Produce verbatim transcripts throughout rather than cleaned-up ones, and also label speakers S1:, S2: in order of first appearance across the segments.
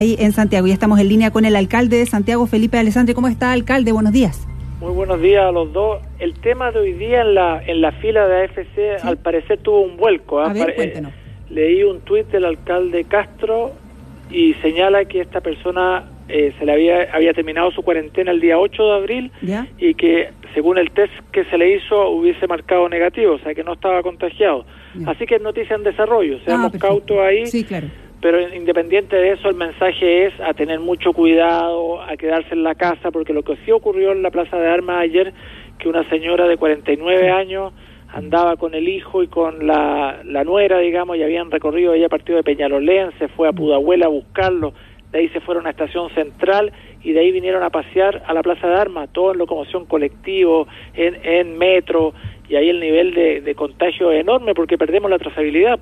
S1: Ahí en Santiago, ya estamos en línea con el alcalde de Santiago, Felipe Alessandri. ¿Cómo está, alcalde? Buenos días.
S2: Muy buenos días a los dos. El tema de hoy día en la en la fila de A F C, ¿sí?, al parecer tuvo un vuelco. ¿eh?
S1: A ver, cuéntenos.
S2: Eh, leí un tuit del alcalde Castro y señala que esta persona eh, se le había había terminado su cuarentena el día ocho de abril, ¿ya?, y que según el test que se le hizo hubiese marcado negativo, o sea que no estaba contagiado. ¿Ya? Así que es noticia en desarrollo, seamos ah, cautos ahí.
S1: Sí, claro.
S2: Pero independiente de eso, el mensaje es a tener mucho cuidado, a quedarse en la casa, porque lo que sí ocurrió en la Plaza de Armas ayer, que una señora de cuarenta y nueve años andaba con el hijo y con la, la nuera, digamos, y habían recorrido, ella partió de Peñalolén, se fue a Pudahuel a buscarlo, de ahí se fueron a Estación Central y de ahí vinieron a pasear a la Plaza de Armas, todo en locomoción colectivo, en, en metro, y ahí el nivel de, de contagio es enorme porque perdemos la trazabilidad.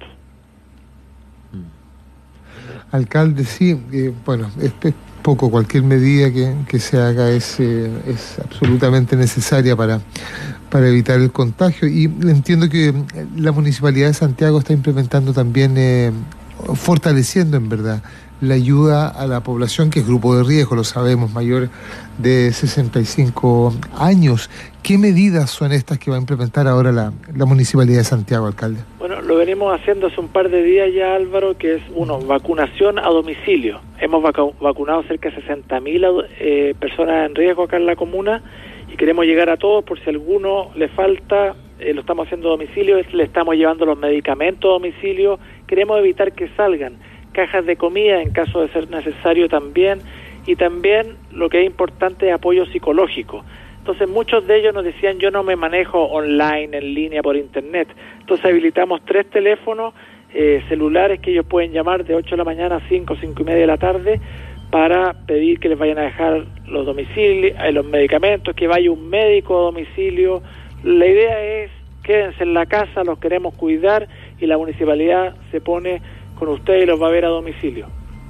S3: Alcalde, sí, eh, bueno, es, es poco, cualquier medida que, que se haga es, eh, es absolutamente necesaria para, para evitar el contagio, y entiendo que la Municipalidad de Santiago está implementando también, eh, fortaleciendo en verdad la ayuda a la población que es grupo de riesgo, lo sabemos, mayor de sesenta y cinco años. ¿Qué medidas son estas que va a implementar ahora la, la Municipalidad de Santiago, alcalde?
S2: Bueno, lo venimos haciendo hace un par de días ya, Álvaro, que es, uno, vacunación a domicilio. Hemos vacu- vacunado cerca de sesenta mil eh, personas en riesgo acá en la comuna y queremos llegar a todos por si a alguno le falta, eh, lo estamos haciendo a domicilio, le estamos llevando los medicamentos a domicilio, queremos evitar que salgan cajas de comida en caso de ser necesario también, y también lo que es importante es apoyo psicológico. Entonces muchos de ellos nos decían, yo no me manejo online, en línea, por internet. Entonces habilitamos tres teléfonos eh, celulares que ellos pueden llamar de ocho de la mañana a cinco, cinco y media de la tarde para pedir que les vayan a dejar los domicilios, eh, los medicamentos, que vaya un médico a domicilio. La idea es, quédense en la casa, los queremos cuidar y la municipalidad se pone con ustedes y los va a ver a domicilio.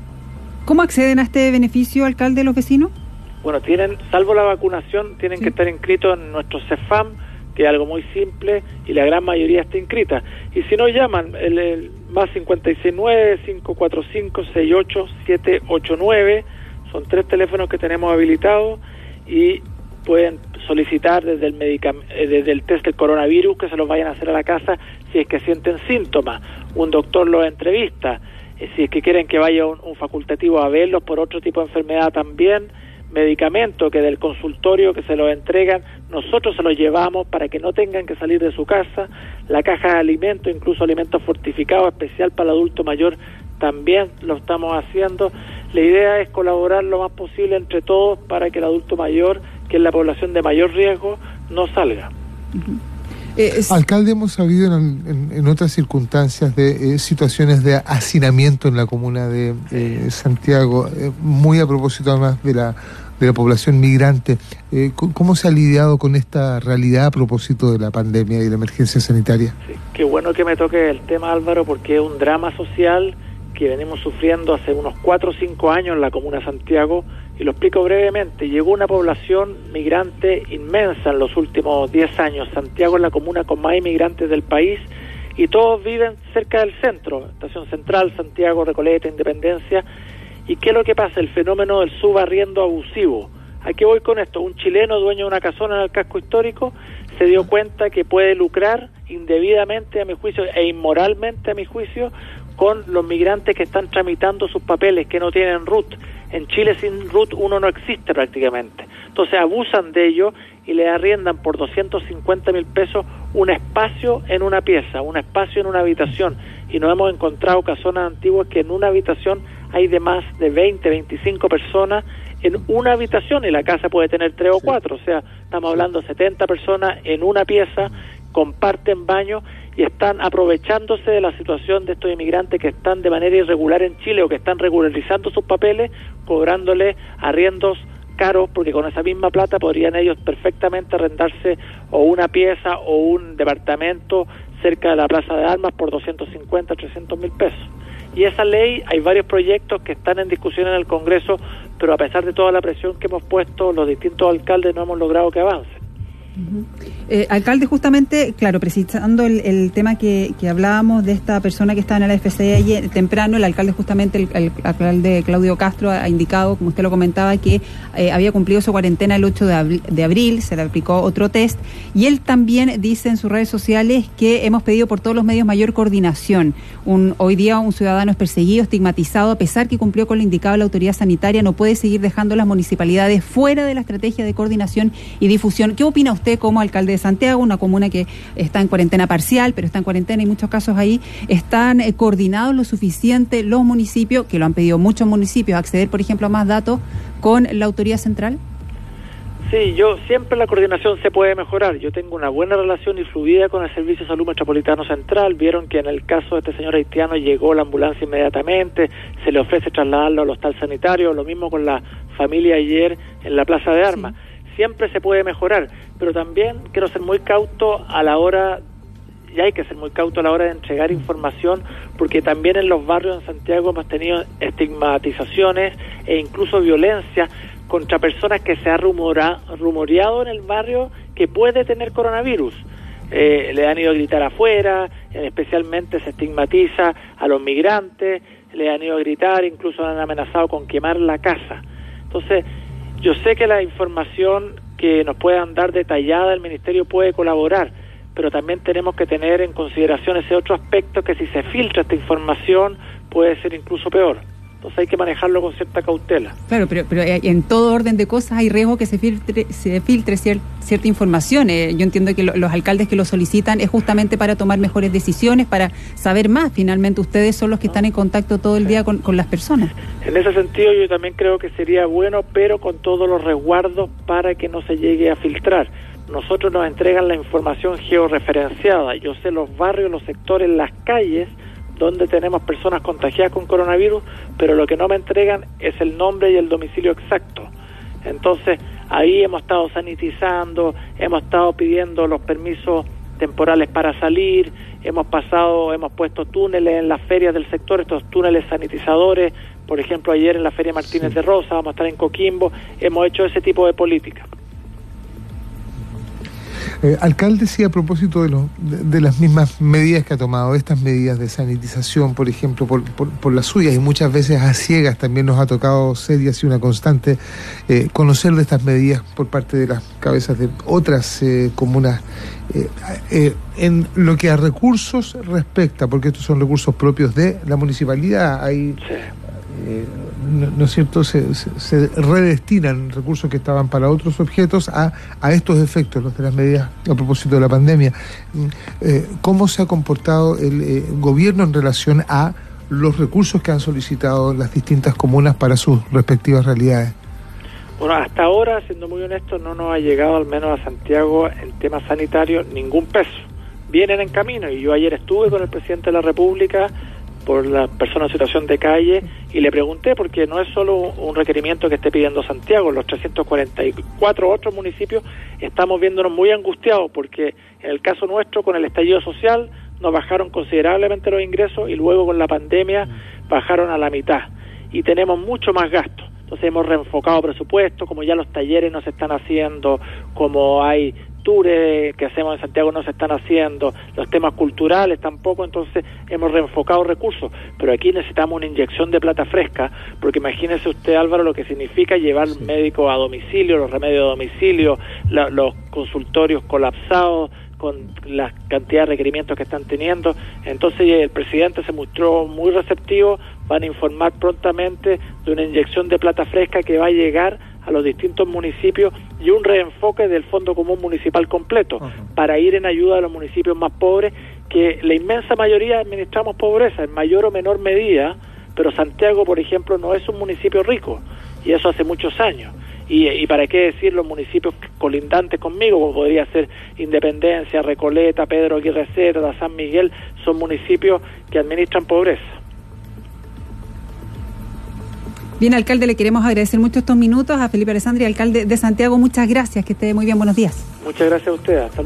S1: ¿Cómo acceden a este beneficio, alcalde, los vecinos?
S2: Bueno, tienen, salvo la vacunación, tienen sí. que estar inscritos en nuestro CEFAM, que es algo muy simple, y la gran mayoría está inscrita. Y si no, llaman, el, el más cincuenta y seis nueve, cinco cuatro cinco, seis ocho siete ocho nueve, son tres teléfonos que tenemos habilitados, y pueden solicitar desde el medicam- eh, desde el test del coronavirus que se los vayan a hacer a la casa si es que sienten síntomas. Un doctor los entrevista, eh, si es que quieren que vaya un, un facultativo a verlos por otro tipo de enfermedad también. Medicamento que del consultorio que se los entregan, nosotros se los llevamos para que no tengan que salir de su casa. La caja de alimentos, incluso alimentos fortificados especial para el adulto mayor, también lo estamos haciendo. La idea es colaborar lo más posible entre todos para que el adulto mayor, que es la población de mayor riesgo, no salga.
S3: Uh-huh. Eh, es... Alcalde, hemos sabido en, en, en otras circunstancias de eh, situaciones de hacinamiento en la comuna de eh, Santiago, eh, muy a propósito además de la de la población migrante. Eh, ¿Cómo se ha lidiado con esta realidad a propósito de la pandemia y la emergencia sanitaria?
S2: Sí, qué bueno que me toque el tema, Álvaro, porque es un drama social que venimos sufriendo hace unos cuatro o cinco años en la comuna de Santiago, y lo explico brevemente. Llegó una población migrante inmensa en los últimos diez años. Santiago es la comuna con más inmigrantes del país y todos viven cerca del centro, Estación Central, Santiago, Recoleta, Independencia. ¿Y qué es lo que pasa? El fenómeno del subarriendo abusivo. ¿A qué voy con esto? Un chileno dueño de una casona en el casco histórico se dio cuenta que puede lucrar indebidamente, a mi juicio, e inmoralmente, a mi juicio, con los migrantes que están tramitando sus papeles, que no tienen R U T. En Chile sin R U T uno no existe prácticamente. Entonces abusan de ello y le arriendan por doscientos cincuenta mil pesos un espacio en una pieza, un espacio en una habitación. Y nos hemos encontrado casonas antiguas que en una habitación hay de más de veinte, veinticinco personas en una habitación, y la casa puede tener tres o cuatro. O sea, estamos hablando de setenta personas en una pieza, comparten baño y están aprovechándose de la situación de estos inmigrantes que están de manera irregular en Chile o que están regularizando sus papeles, cobrándole arriendos caros, porque con esa misma plata podrían ellos perfectamente arrendarse o una pieza o un departamento cerca de la Plaza de Armas por doscientos cincuenta, trescientos mil pesos. Y esa ley, hay varios proyectos que están en discusión en el Congreso, pero a pesar de toda la presión que hemos puesto, los distintos alcaldes no hemos logrado que avance.
S1: Uh-huh. Eh, alcalde, justamente, claro, precisando el, el tema que, que hablábamos de esta persona que estaba en la F C E ayer temprano, el alcalde justamente, el, el alcalde Claudio Castro ha indicado, como usted lo comentaba, que eh, había cumplido su cuarentena el ocho de abril, de abril, se le aplicó otro test, y él también dice en sus redes sociales que hemos pedido por todos los medios mayor coordinación. Un, hoy día un ciudadano es perseguido, estigmatizado, a pesar que cumplió con lo indicado la autoridad sanitaria, no puede seguir dejando las municipalidades fuera de la estrategia de coordinación y difusión. ¿Qué opina usted como alcalde de Santiago, una comuna que está en cuarentena parcial, pero está en cuarentena y en muchos casos ahí? ¿Están eh, coordinados lo suficiente los municipios, que lo han pedido muchos municipios, acceder, por ejemplo, a más datos con la autoridad central?
S2: Sí, yo siempre la coordinación se puede mejorar. Yo tengo una buena relación y fluida con el Servicio de Salud Metropolitano Central. Vieron que en el caso de este señor haitiano llegó la ambulancia inmediatamente, se le ofrece trasladarlo al hostal sanitario, lo mismo con la familia ayer en la Plaza de Armas. Sí. Siempre se puede mejorar, pero también quiero ser muy cauto a la hora, y hay que ser muy cauto a la hora de entregar información, porque también en los barrios en Santiago hemos tenido estigmatizaciones e incluso violencia contra personas que se ha rumora, rumoreado en el barrio que puede tener coronavirus. Eh, le han ido a gritar afuera, especialmente se estigmatiza a los migrantes, le han ido a gritar, incluso han amenazado con quemar la casa. Entonces, yo sé que la información que nos puedan dar detallada el Ministerio puede colaborar, pero también tenemos que tener en consideración ese otro aspecto, que si se filtra esta información puede ser incluso peor. Entonces hay que manejarlo con cierta cautela.
S1: Claro, pero, pero en todo orden de cosas hay riesgo que se filtre, se filtre cier, cierta información. Eh, yo entiendo que lo, los alcaldes que lo solicitan es justamente para tomar mejores decisiones, para saber más. Finalmente ustedes son los que están en contacto todo el día con, con las personas.
S2: En ese sentido yo también creo que sería bueno, pero con todos los resguardos para que no se llegue a filtrar. Nosotros nos entregan la información georreferenciada. Yo sé los barrios, los sectores, las calles donde tenemos personas contagiadas con coronavirus, pero lo que no me entregan es el nombre y el domicilio exacto. Entonces, ahí hemos estado sanitizando, hemos estado pidiendo los permisos temporales para salir, hemos pasado, hemos puesto túneles en las ferias del sector, estos túneles sanitizadores, por ejemplo, ayer en la Feria Martínez sí. de Rosa, vamos a estar en Coquimbo, hemos hecho ese tipo de política.
S3: Eh, alcalde, sí, a propósito de, lo, de, de las mismas medidas que ha tomado, estas medidas de sanitización, por ejemplo, por, por, por las suyas y muchas veces a ciegas también nos ha tocado ser y así una constante eh, conocer de estas medidas por parte de las cabezas de otras eh, comunas. Eh, eh, en lo que a recursos respecta, porque estos son recursos propios de la municipalidad, hay... Eh, no, no es cierto, se, se, se redestinan recursos que estaban para otros objetos a, a estos efectos, los de las medidas a propósito de la pandemia. Eh, ¿Cómo se ha comportado el eh, gobierno en relación a los recursos que han solicitado las distintas comunas para sus respectivas realidades?
S2: Bueno, hasta ahora, siendo muy honesto, no nos ha llegado, al menos a Santiago, en temas sanitarios, ningún peso. Vienen en camino, y yo ayer estuve con el presidente de la República por las personas en situación de calle y le pregunté, porque no es solo un requerimiento que esté pidiendo Santiago, los trescientos cuarenta y cuatro otros municipios estamos viéndonos muy angustiados, porque en el caso nuestro, con el estallido social, nos bajaron considerablemente los ingresos y luego con la pandemia bajaron a la mitad y tenemos mucho más gasto. Entonces hemos reenfocado presupuesto, como ya los talleres no se están haciendo, como hay tours que hacemos en Santiago no se están haciendo, los temas culturales tampoco, entonces hemos reenfocado recursos, pero aquí necesitamos una inyección de plata fresca, porque imagínese usted, Álvaro, lo que significa llevar sí. médicos a domicilio, los remedios a domicilio, la, los consultorios colapsados, con la cantidad de requerimientos que están teniendo. Entonces el presidente se mostró muy receptivo, van a informar prontamente de una inyección de plata fresca que va a llegar a los distintos municipios y un reenfoque del Fondo Común Municipal completo, uh-huh. para ir en ayuda a los municipios más pobres, que la inmensa mayoría administramos pobreza, en mayor o menor medida, pero Santiago, por ejemplo, no es un municipio rico, y eso hace muchos años. Y, y para qué decir los municipios colindantes conmigo, como podría ser Independencia, Recoleta, Pedro Aguirre Cerda, San Miguel, son municipios que administran pobreza.
S1: Bien, alcalde, le queremos agradecer mucho estos minutos a Felipe Alessandri, alcalde de Santiago. Muchas gracias, que esté muy bien, buenos días.
S2: Muchas gracias a usted, hasta luego.